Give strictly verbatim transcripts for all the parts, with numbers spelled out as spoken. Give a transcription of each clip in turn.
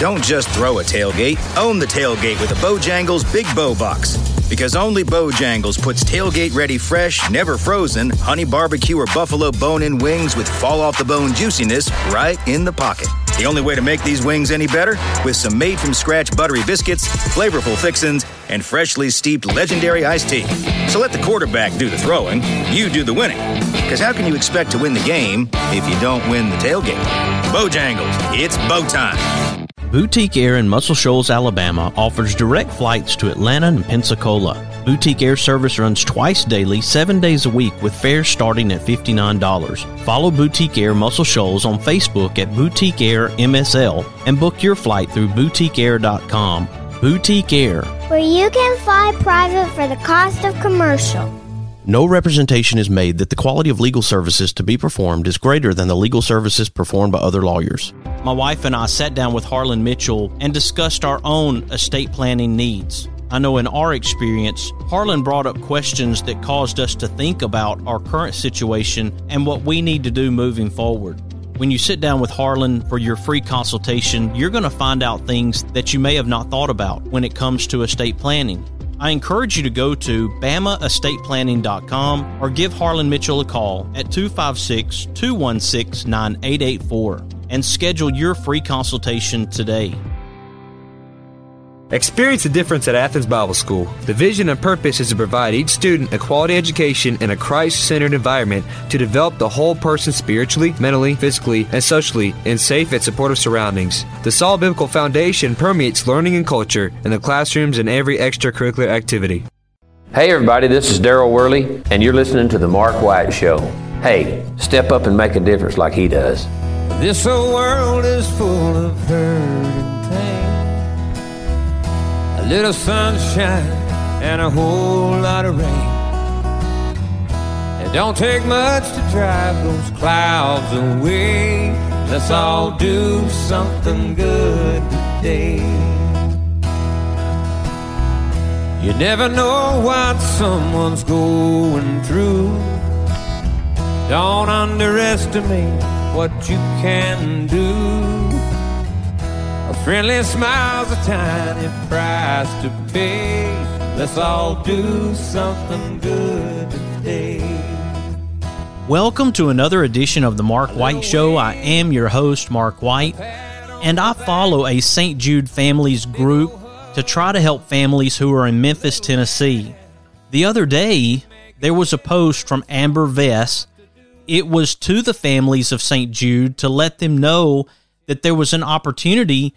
Don't just throw a tailgate. Own the tailgate with a Bojangles Big Bow Box. Because only Bojangles puts tailgate-ready fresh, never frozen, honey barbecue or buffalo bone-in wings with fall-off-the-bone juiciness right in the pocket. The only way to make these wings any better? With some made-from-scratch buttery biscuits, flavorful fixins, and freshly steeped legendary iced tea. So let the quarterback do the throwing, you do the winning. Because how can you expect to win the game if you don't win the tailgate? Bojangles, it's bow time. Boutique Air in Muscle Shoals, Alabama offers direct flights to Atlanta and Pensacola. Boutique Air service runs twice daily, seven days a week with fares starting at fifty-nine dollars. Follow Boutique Air Muscle Shoals on Facebook at Boutique Air M S L and book your flight through boutique air dot com. Boutique Air, where you can fly private for the cost of commercial. No representation is made that the quality of legal services to be performed is greater than the legal services performed by other lawyers. My wife and I sat down with Harlan Mitchell and discussed our own estate planning needs. I know in our experience, Harlan brought up questions that caused us to think about our current situation and what we need to do moving forward. When you sit down with Harlan for your free consultation, you're going to find out things that you may have not thought about when it comes to estate planning. I encourage you to go to bama estate planning dot com or give Harlan Mitchell a call at two five six, two one six, nine eight eight four and schedule your free consultation today. Experience the difference at Athens Bible School. The vision and purpose is to provide each student a quality education in a Christ-centered environment to develop the whole person spiritually, mentally, physically, and socially in safe and supportive surroundings. The solid biblical foundation permeates learning and culture in the classrooms and every extracurricular activity. Hey everybody, this is Daryl Worley, and you're listening to The Mark White Show. Hey, step up and make a difference like he does. This old world is full of hurt and pain. A little sunshine and a whole lot of rain. It don't take much to drive those clouds away. Let's all do something good today. You never know what someone's going through. Don't underestimate what you can do. A friendly smile's a tiny price to pay. Let's all do something good today. Welcome to another edition of the Mark White Show. I am your host, Mark White, and I follow a Saint Jude Families group to try to help families who are in Memphis, Tennessee. The other day, there was a post from Amber Vess. It was to the families of Saint Jude to let them know that there was an opportunity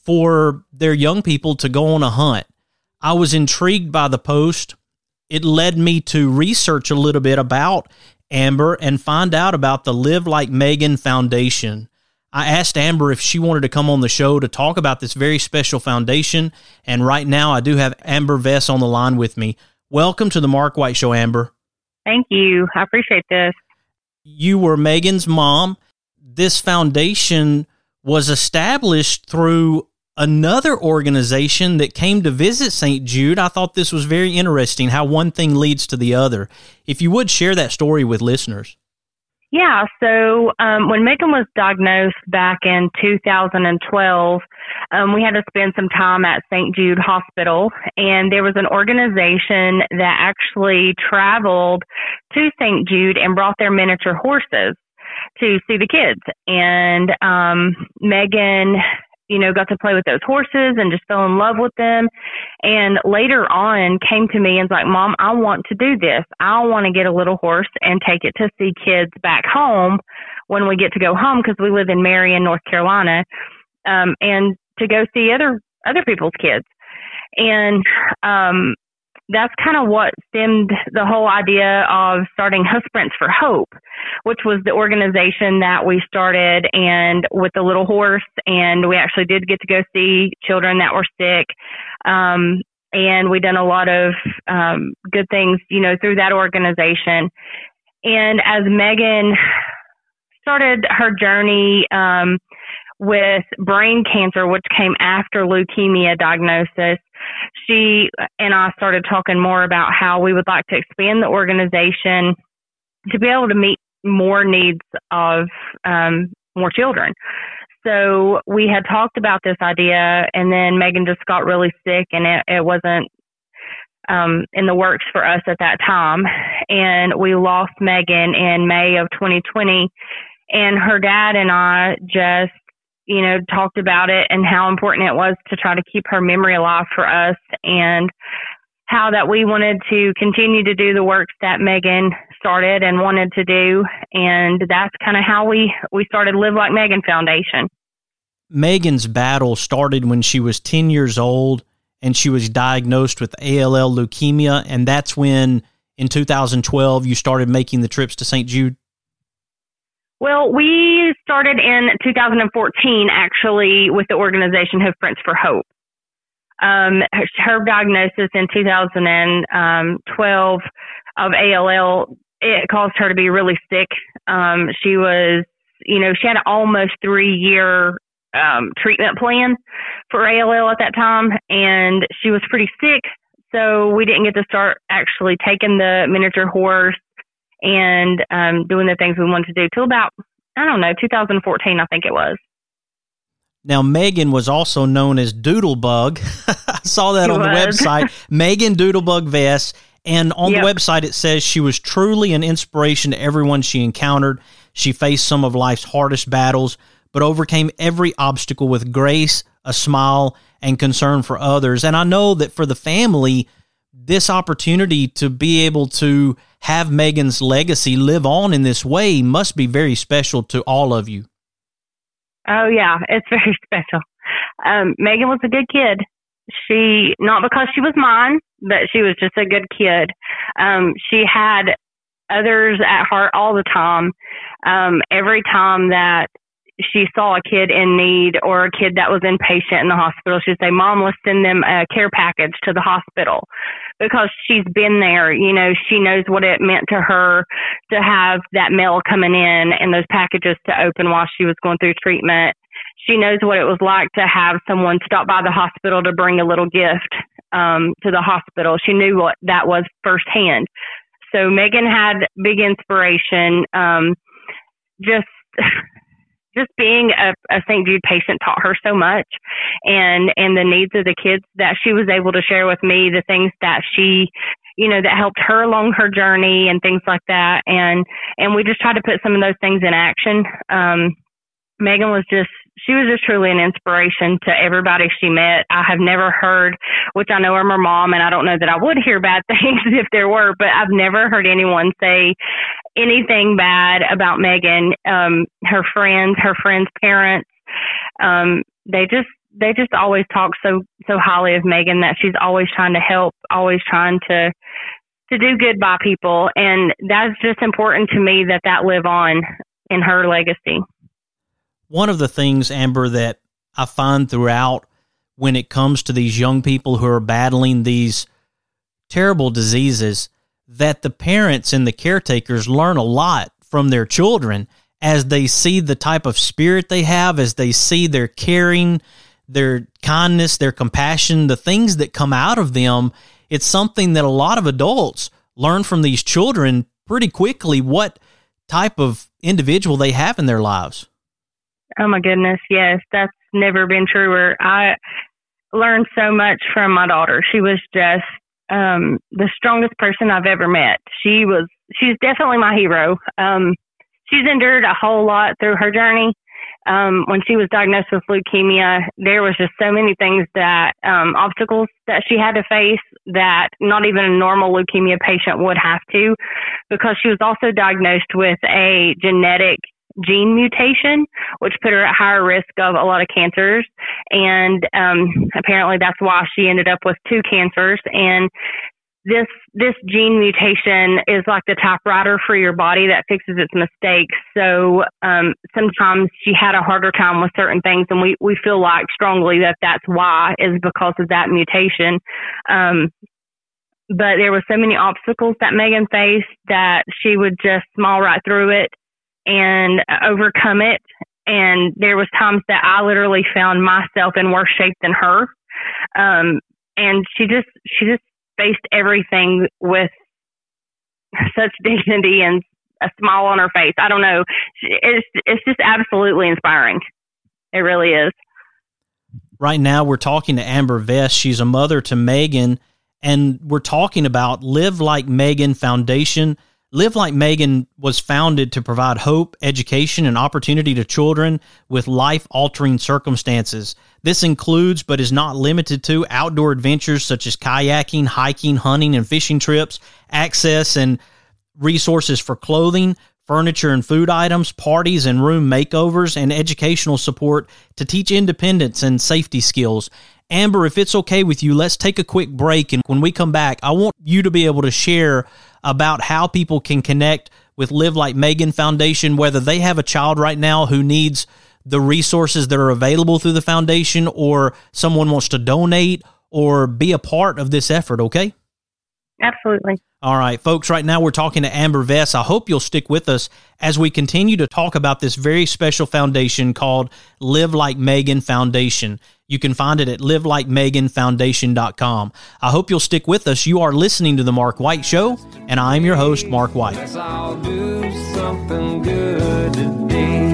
for their young people to go on a hunt. I was intrigued by the post. It led me to research a little bit about Amber and find out about the Live Like Megan Foundation. I asked Amber if she wanted to come on the show to talk about this very special foundation, and right now I do have Amber Vess on the line with me. Welcome to the Mark White Show, Amber. Thank you. I appreciate this. You were Megan's mom. This foundation was established through another organization that came to visit Saint Jude. I thought this was very interesting, how one thing leads to the other. If you would share that story with listeners. Yeah, so um, when Megan was diagnosed back in two thousand twelve, um, we had to spend some time at Saint Jude Hospital, and there was an organization that actually traveled to Saint Jude and brought their miniature horses to see the kids. And um, Megan, you know, got to play with those horses and just fell in love with them. And later on came to me and was like, Mom, I want to do this. I want to get a little horse and take it to see kids back home when we get to go home, because we live in Marion, North Carolina, um, and to go see other, other people's kids. And um, that's kind of what stemmed the whole idea of starting Hoof Sprints for Hope, which was the organization that we started and with the little horse. And we actually did get to go see children that were sick. Um, and we done a lot of um, good things, you know, through that organization. And as Megan started her journey um, with brain cancer, which came after leukemia diagnosis, she and I started talking more about how we would like to expand the organization to be able to meet more needs of um, more children. so we had talked about this idea, and then Megan just got really sick, and it, it wasn't um, in the works for us at that time. And we lost Megan in May of twenty twenty, and her dad and I just, you know, talked about it and how important it was to try to keep her memory alive for us, and how that we wanted to continue to do the works that Megan started and wanted to do. And that's kind of how we, we started Live Like Megan Foundation. Megan's battle started when she was ten years old, and she was diagnosed with A L L leukemia. And that's when, in two thousand twelve, you started making the trips to Saint Jude? Well, we started in two thousand fourteen, actually, with the organization Hoofprints for Hope. Um, her, her diagnosis in two thousand twelve of A L L, it caused her to be really sick. Um, she was, you know, she had an almost three year um, treatment plan for A L L at that time, and she was pretty sick. So we didn't get to start actually taking the miniature horse and um, doing the things we wanted to do till about, I don't know, two thousand fourteen, I think it was. Now, Megan was also known as Doodlebug. I saw that She on the was. website. Megan Doodlebug Vest. And on Yep. the website, it says she was truly an inspiration to everyone she encountered. She faced some of life's hardest battles, but overcame every obstacle with grace, a smile, and concern for others. And I know that for the family, this opportunity to be able to have Megan's legacy live on in this way must be very special to all of you. Oh, yeah, it's very special. Um, Megan was a good kid. She, not because she was mine, but she was just a good kid. Um, she had others at heart all the time. Um, every time that she saw a kid in need or a kid that was inpatient in the hospital, she'd say, "Mom, let's send them a care package to the hospital," because she's been there. You know, she knows what it meant to her to have that mail coming in and those packages to open while she was going through treatment. She knows what it was like to have someone stop by the hospital to bring a little gift um, to the hospital. She knew what that was firsthand. So Megan had big inspiration. Um, just just being a, a Saint Jude patient taught her so much, and, and the needs of the kids that she was able to share with me, the things that she, you know, that helped her along her journey and things like that. And, and we just tried to put some of those things in action. Um, Megan was just, she was just truly an inspiration to everybody she met. I have never heard, which I know I'm her mom, and I don't know that I would hear bad things if there were, but I've never heard anyone say anything bad about Megan. Um, her friends, her friends' parents, um, they just, they just always talk so, so highly of Megan, that she's always trying to help, always trying to, to do good by people. And that's just important to me, that that live on in her legacy. One of the things, Amber, that I find throughout when it comes to these young people who are battling these terrible diseases, that the parents and the caretakers learn a lot from their children as they see the type of spirit they have, as they see their caring, their kindness, their compassion, the things that come out of them. It's something that a lot of adults learn from these children pretty quickly, what type of individual they have in their lives. Oh my goodness, yes, that's never been truer. I learned so much from my daughter. She was just um, the strongest person I've ever met. She was, she's definitely my hero. Um, she's endured a whole lot through her journey. Um, when she was diagnosed with leukemia, there was just so many things that, um, obstacles that she had to face that not even a normal leukemia patient would have to, because she was also diagnosed with a genetic gene mutation, which put her at higher risk of a lot of cancers. And um, apparently that's why she ended up with two cancers. And this this gene mutation is like the typewriter for your body that fixes its mistakes. So um, sometimes she had a harder time with certain things, and we, we feel like strongly that that's why, is because of that mutation. Um, but there were so many obstacles that Megan faced that she would just smile right through it and overcome it. And there was times that I literally found myself in worse shape than her. Um, and she just, she just faced everything with such dignity and a smile on her face. I don't know. It's, it's just absolutely inspiring. It really is. Right now, we're talking to Amber Vest. She's a mother to Megan, and we're talking about Live Like Megan Foundation. Live Like Megan was founded to provide hope, education, and opportunity to children with life-altering circumstances. This includes, but is not limited to, outdoor adventures such as kayaking, hiking, hunting, and fishing trips, access and resources for clothing, furniture and food items, parties and room makeovers, and educational support to teach independence and safety skills. Amber, if it's okay with you, let's take a quick break, and when we come back, I want you to be able to share about how people can connect with Live Like Megan Foundation, whether they have a child right now who needs the resources that are available through the foundation, or someone wants to donate or be a part of this effort, okay? Absolutely. All right, folks, right now we're talking to Amber Vest. I hope you'll stick with us as we continue to talk about this very special foundation called Live Like Megan Foundation. You can find it at live like megan foundation dot com. I hope you'll stick with us. You are listening to The Mark White Show, and I'm your host, Mark White. Let's all do something good today.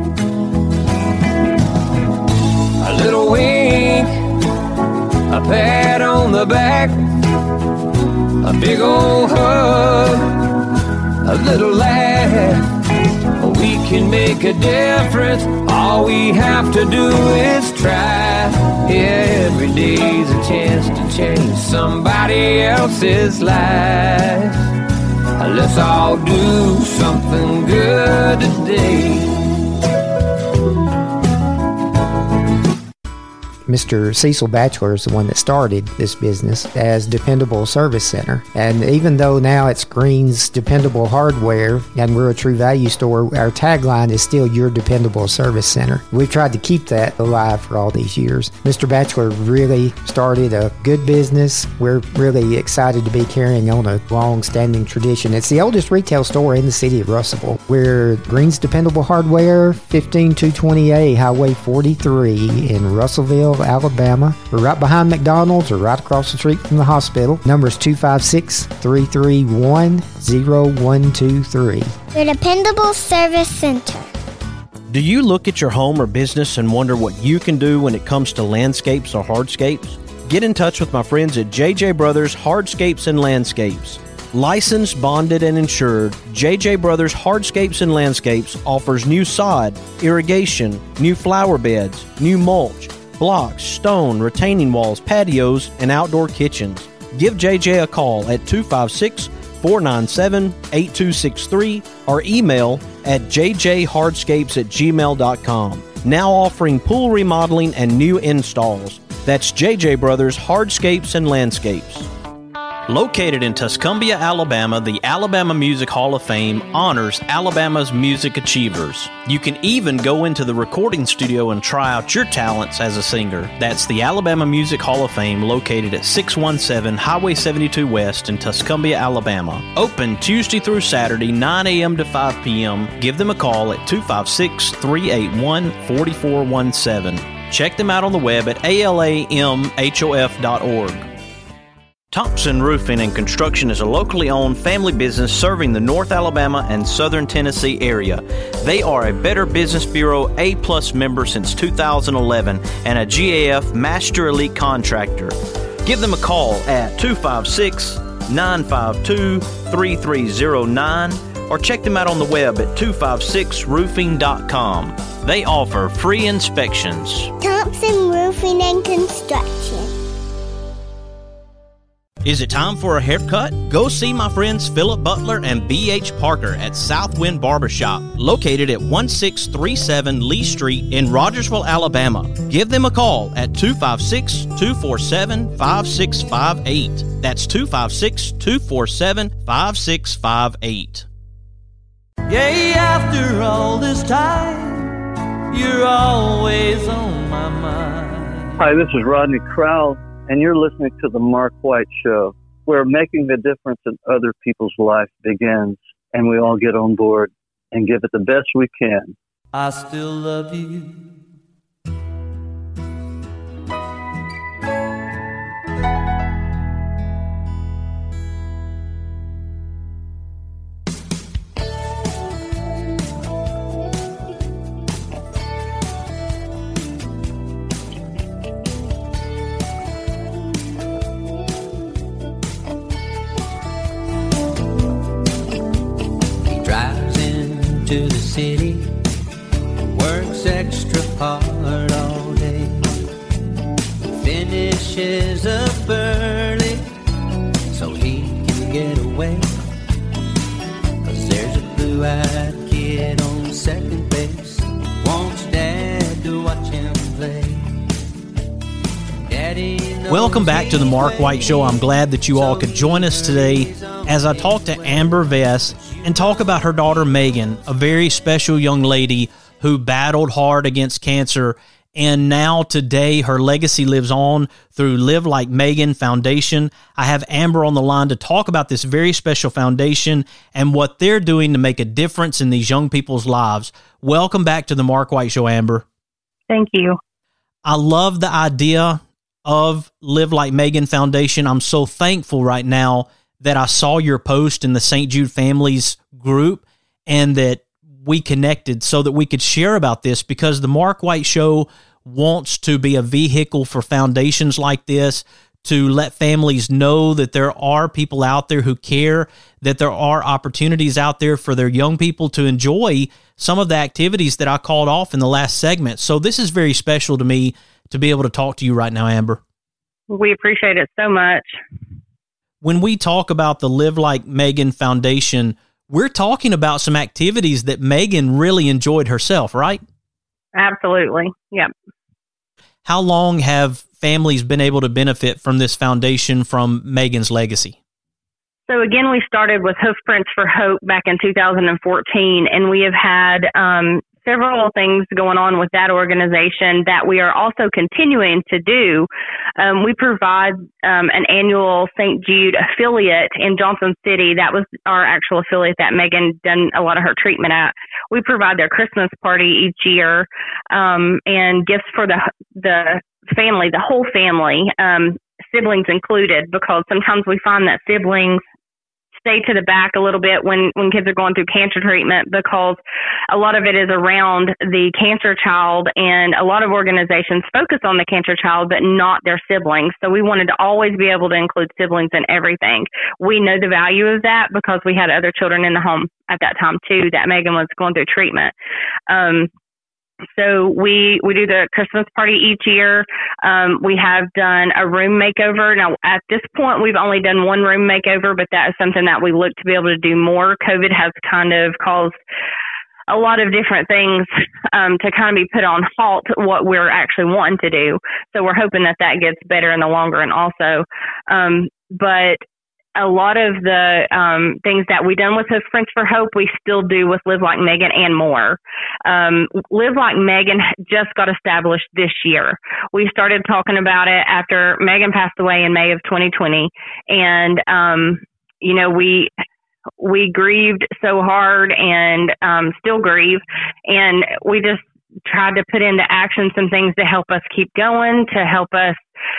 A little wink, a pat on the back, a big old hug, a little laugh. We can make a difference. All we have to do is try. Yeah, every day's a chance to change somebody else's life. Let's all do something good today. Mister Cecil Batchelor is the one that started this business as Dependable Service Center. And even though now it's Green's Dependable Hardware and we're a True Value store, our tagline is still Your Dependable Service Center. We've tried to keep that alive for all these years. Mister Batchelor really started a good business. We're really excited to be carrying on a long-standing tradition. It's the oldest retail store in the city of Russellville. We're Green's Dependable Hardware, fifteen two twenty A Highway forty-three in Russellville, Alabama. We're right behind McDonald's or right across the street from the hospital. Number is two five six, three three one, zero one two three. Your Dependable Service Center. Do you look at your home or business and wonder what you can do when it comes to landscapes or hardscapes? Get in touch with my friends at J J Brothers Hardscapes and Landscapes. Licensed, bonded, and insured, J J Brothers Hardscapes and Landscapes offers new sod, irrigation, new flower beds, new mulch, blocks, stone, retaining walls, patios, and outdoor kitchens. Give J J a call at two five six, four nine seven, eight two six three or email at j j hardscapes at gmail dot com. Now offering pool remodeling and new installs. That's J J Brothers Hardscapes and Landscapes. Located in Tuscumbia, Alabama, the Alabama Music Hall of Fame honors Alabama's music achievers. You can even go into the recording studio and try out your talents as a singer. That's the Alabama Music Hall of Fame, located at six one seven Highway seventy-two West in Tuscumbia, Alabama. Open Tuesday through Saturday, nine a.m. to five p.m. Give them a call at two five six, three eight one, four four one seven. Check them out on the web at A L A M H O F dot org. Thompson Roofing and Construction is a locally owned family business serving the North Alabama and Southern Tennessee area. They are a Better Business Bureau A-plus member since two thousand eleven and a G A F Master Elite Contractor. Give them a call at two five six, nine five two, three three zero nine or check them out on the web at two five six roofing dot com. They offer free inspections. Thompson Roofing and Construction. Is it time for a haircut? Go see my friends Philip Butler and B H Parker at Southwind Barbershop, located at one six three seven Lee Street in Rogersville, Alabama. Give them a call at two five six, two four seven, five six five eight. That's two five six, two four seven, five six five eight. Yeah, after all this time, you're always on my mind. Hi, this is Rodney Crowell, and you're listening to The Mark White Show, where making the difference in other people's life begins, and we all get on board and give it the best we can. I still love you. to the city, works extra hard all day, finishes up early so he can get away, 'cause there's a blue-eyed kid on second base, wants dad to watch him play. Welcome back to the Mark White Show. I'm glad that you all could join us today as I talk to Amber Vess and talk about her daughter Megan, a very special young lady who battled hard against cancer, and now today her legacy lives on through Live Like Megan Foundation. I have Amber on the line to talk about this very special foundation and what they're doing to make a difference in these young people's lives. Welcome back to the Mark White Show, Amber. Thank you. I love the idea of Live Like Megan Foundation. I'm so thankful right now that I saw your post in the Saint Jude Families group and that we connected so that we could share about this, because the Mark White Show wants to be a vehicle for foundations like this to let families know that there are people out there who care, that there are opportunities out there for their young people to enjoy some of the activities that I called off in the last segment. So this is very special to me to be able to talk to you right now, Amber. We appreciate it so much. When we talk about the Live Like Megan Foundation, we're talking about some activities that Megan really enjoyed herself, right? Absolutely. Yep. How long have families been able to benefit from this foundation from Megan's legacy? So again, we started with Hoofprints for Hope back in two thousand fourteen, and we have had um, several things going on with that organization that we are also continuing to do. Um, we provide um, an annual Saint Jude affiliate in Johnson City. That was our actual affiliate that Megan done a lot of her treatment at. We provide their Christmas party each year um, and gifts for the the family, the whole family, um, siblings included, because sometimes we find that siblings stay to the back a little bit when, when kids are going through cancer treatment, because a lot of it is around the cancer child, and a lot of organizations focus on the cancer child, but not their siblings. So we wanted to always be able to include siblings in everything. We know the value of that because we had other children in the home at that time too, that Megan was going through treatment. Um, So we, we do the Christmas party each year. Um, we have done a room makeover. Now, at this point, we've only done one room makeover, but that is something that we look to be able to do more. COVID has kind of caused a lot of different things um, to kind of be put on halt what we're actually wanting to do. So we're hoping that that gets better in the long run also. Um, but a lot of the um, things that we done with Hoofprints for Hope, we still do with Live Like Megan and more. Um, Live Like Megan just got established this year. We started talking about it after Megan passed away in May of twenty twenty. And, um, you know, we we grieved so hard and um, still grieve. And we just tried to put into action some things to help us keep going, to help us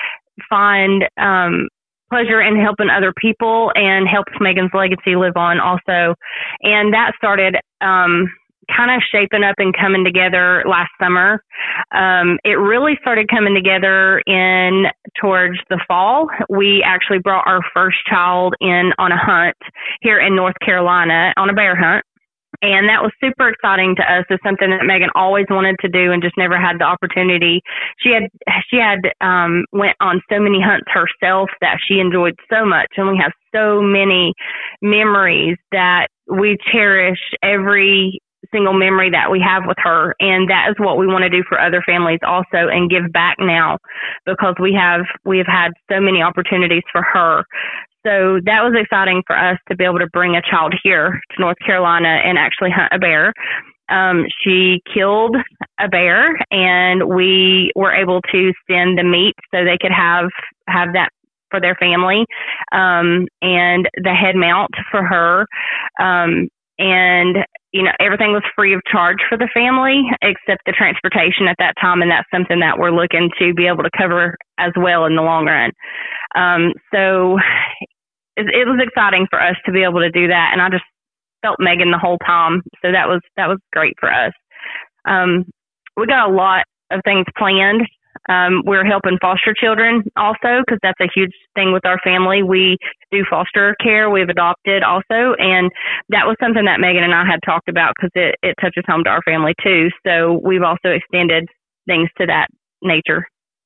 find um pleasure in helping other people, and helps Megan's legacy live on also. And that started um, kind of shaping up and coming together last summer. Um, it really started coming together in towards the fall. We actually brought our first child in on a hunt here in North Carolina, on a bear hunt. And that was super exciting to us. It's something that Megan always wanted to do and just never had the opportunity. She had she had um, went on so many hunts herself that she enjoyed so much, and we have so many memories that we cherish every single memory that we have with her. And that is what we want to do for other families also, and give back now, because we have we have had so many opportunities for her. So that was exciting for us to be able to bring a child here to North Carolina and actually hunt a bear. Um, she killed a bear, and we were able to send the meat so they could have, have that for their family, um, and the head mount for her. Um, and, you know, everything was free of charge for the family except the transportation at that time. And that's something that we're looking to be able to cover as well in the long run. Um, so it, it was exciting for us to be able to do that. And I just felt Megan the whole time. So that was, that was great for us. Um, we got a lot of things planned Um, we're helping foster children also, because that's a huge thing with our family. We do foster care. We've adopted also. And that was something that Megan and I had talked about, because it, it touches home to our family too. So we've also extended things to that nature.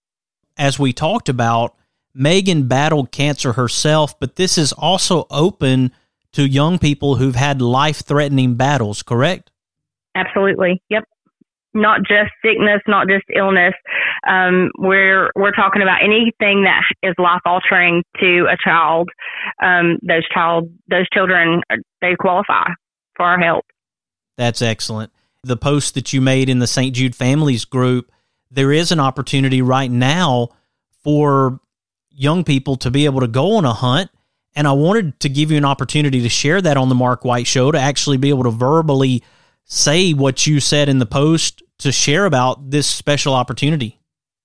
As we talked about, Megan battled cancer herself, but this is also open to young people who've had life-threatening battles, correct? Absolutely. Yep. Not just sickness, not just illness. Um, we're we're talking about anything that is life-altering to a child. Um, those child, those children, they qualify for our help. That's excellent. The post that you made in the Saint Jude Families group, there is an opportunity right now for young people to be able to go on a hunt. And I wanted to give you an opportunity to share that on the Mark White Show, to actually be able to verbally say what you said in the post, to share about this special opportunity.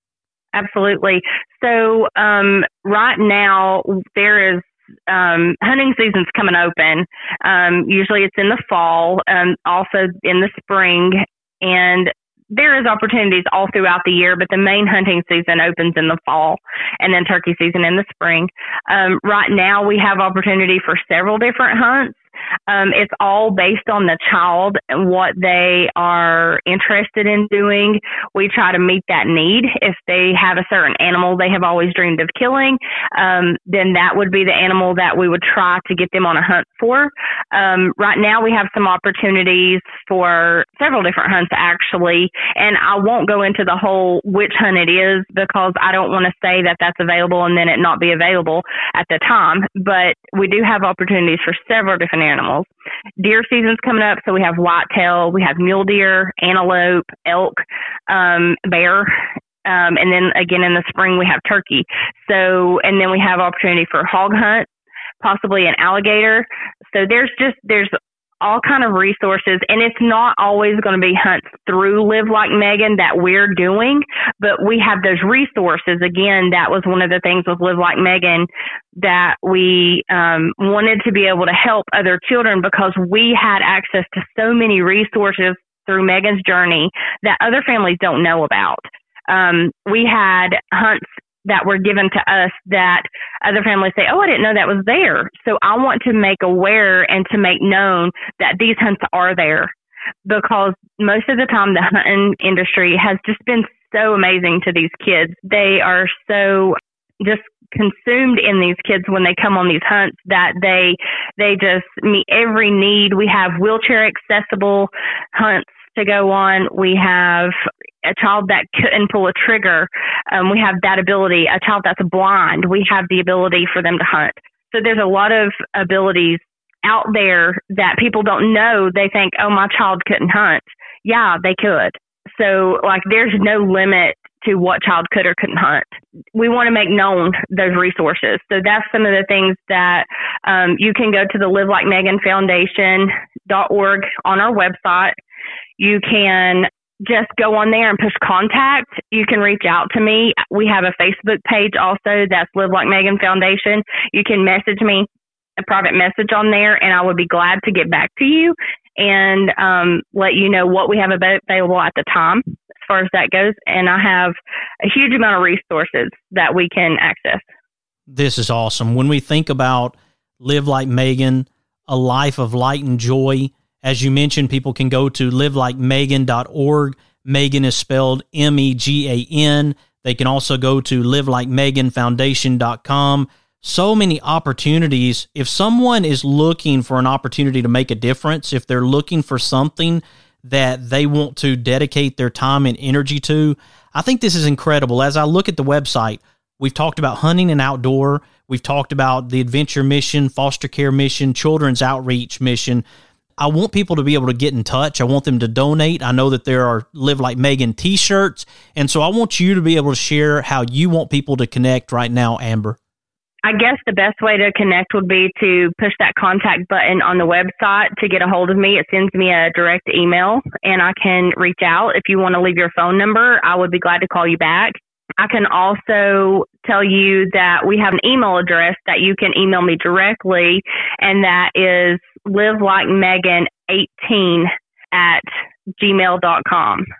Absolutely. So um, right now there is um, hunting season's coming open. Um, usually it's in the fall, um, also in the spring, and there is opportunities all throughout the year, but the main hunting season opens in the fall, and then turkey season in the spring. Um, right now we have opportunity for several different hunts. Um, it's all based on the child and what they are interested in doing. We try to meet that need. If they have a certain animal they have always dreamed of killing, um, then that would be the animal that we would try to get them on a hunt for. Um, right now we have some opportunities for several different hunts, actually, and I won't go into the whole which hunt it is, because I don't want to say that that's available and then it not be available at the time. But we do have opportunities for several different animals. Deer season's coming up, so we have whitetail, we have mule deer, antelope, elk, um, bear, um, and then again in the spring we have turkey. So, and then we have opportunity for hog hunt, possibly an alligator. So there's just there's all kind of resources, and it's not always going to be hunts through Live Like Megan that we're doing, but we have those resources. Again, that was one of the things with Live Like Megan, that we um, wanted to be able to help other children, because we had access to so many resources through Megan's journey that other families don't know about. Um, we had hunts that were given to us that other families say, oh, I didn't know that was there. So I want to make aware and to make known that these hunts are there, because most of the time the hunting industry has just been so amazing to these kids. They are so just consumed in these kids when they come on these hunts that they they just meet every need. We have wheelchair accessible hunts to go on. We have a child that couldn't pull a trigger. Um, we have that ability. A child that's blind, we have the ability for them to hunt. So there's a lot of abilities out there that people don't know. They think, oh, my child couldn't hunt. Yeah, they could. So like there's no limit to what child could or couldn't hunt. We want to make known those resources. So that's some of the things that um, you can go to the Live Like Megan Foundation dot org on our website. You can just go on there and push contact. You can reach out to me. We have a Facebook page also that's Live Like Megan Foundation. You can message me a private message on there, and I would be glad to get back to you and um, let you know what we have available at the time as far as that goes. And I have a huge amount of resources that we can access. This is awesome. When we think about Live Like Megan, a life of light and joy, as you mentioned, people can go to live like megan dot org. Megan is spelled M E G A N. They can also go to live like megan foundation dot com. So many opportunities. If someone is looking for an opportunity to make a difference, if they're looking for something that they want to dedicate their time and energy to, I think this is incredible. As I look at the website, we've talked about hunting and outdoor. We've talked about the adventure mission, foster care mission, children's outreach mission. I want people to be able to get in touch. I want them to donate. I know that there are Live Like Megan t-shirts. And so I want you to be able to share how you want people to connect right now, Amber. I guess the best way to connect would be to push that contact button on the website to get a hold of me. It sends me a direct email, and I can reach out. If you want to leave your phone number, I would be glad to call you back. I can also tell you that we have an email address that you can email me directly, and that is live like megan eighteen at gmail dot com.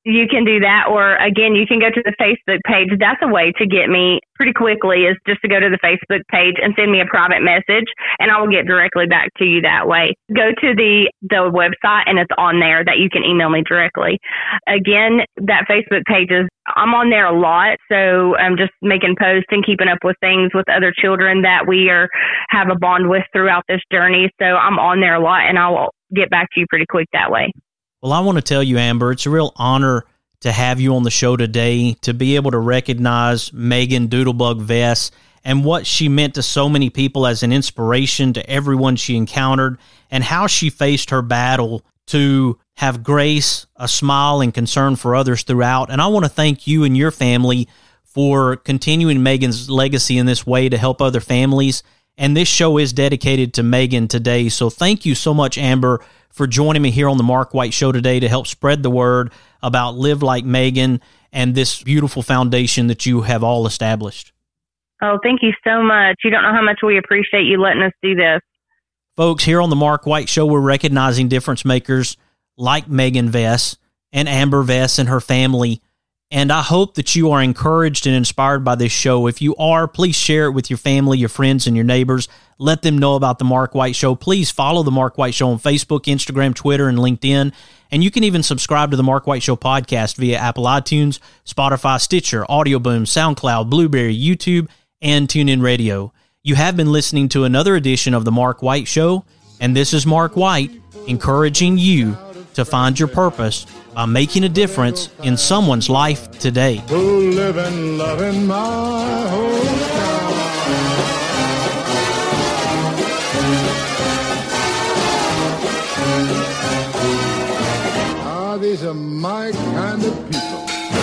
You can do that, or again, you can go to the Facebook page. That's a way to get me pretty quickly, is just to go to the Facebook page and send me a private message, and I will get directly back to you that way. Go to the, the website, and it's on there that you can email me directly. Again, that Facebook page is, I'm on there a lot, so I'm just making posts and keeping up with things with other children that we are have a bond with throughout this journey. So I'm on there a lot, and I will get back to you pretty quick that way. Well, I want to tell you, Amber, it's a real honor to have you on the show today, to be able to recognize Megan Doodlebug Vess and what she meant to so many people as an inspiration to everyone she encountered, and how she faced her battle to have grace, a smile, and concern for others throughout. And I want to thank you and your family for continuing Megan's legacy in this way to help other families. And this show is dedicated to Megan today. So thank you so much, Amber, for joining me here on the Mark White Show today to help spread the word about Live Like Megan and this beautiful foundation that you have all established. Oh, thank you so much. You don't know how much we appreciate you letting us do this. Folks, here on the Mark White Show, we're recognizing difference makers like Megan Vess and Amber Vess and her family. And I hope that you are encouraged and inspired by this show. If you are, please share it with your family, your friends, and your neighbors. Let them know about the Mark White Show. Please follow the Mark White Show on Facebook, Instagram, Twitter, and LinkedIn. And you can even subscribe to the Mark White Show podcast via Apple iTunes, Spotify, Stitcher, Audio Boom, SoundCloud, Blueberry, YouTube, and TuneIn Radio. You have been listening to another edition of the Mark White Show, and this is Mark White encouraging you to find your purpose by making a difference in someone's life today. Who live and love in my hometown. Ah, these are my kind of people.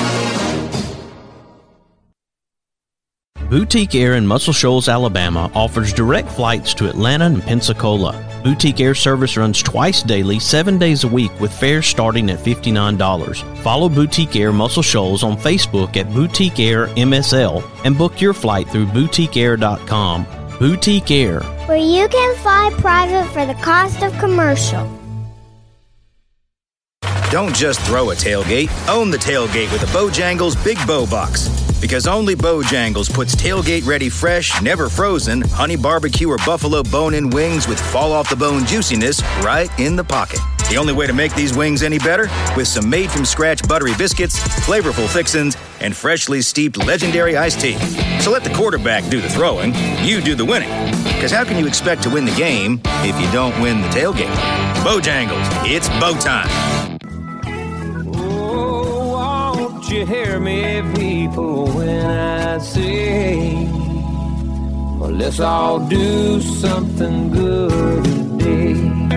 Boutique Air in Muscle Shoals, Alabama offers direct flights to Atlanta and Pensacola. Boutique Air service runs twice daily, seven days a week, with fares starting at fifty-nine dollars. Follow Boutique Air Muscle Shoals on Facebook at Boutique Air M S L and book your flight through boutique air dot com. Boutique Air, where you can fly private for the cost of commercial. Don't just throw a tailgate. Own the tailgate with a Bojangles Big Bow Box. Because only Bojangles puts tailgate-ready fresh, never frozen, honey barbecue or buffalo bone-in wings with fall-off-the-bone juiciness right in the pocket. The only way to make these wings any better? With some made-from-scratch buttery biscuits, flavorful fixins, and freshly steeped legendary iced tea. So let the quarterback do the throwing, you do the winning. Because how can you expect to win the game if you don't win the tailgate? Bojangles, it's bow time. You hear me, people, when I say, well, let's all do something good today.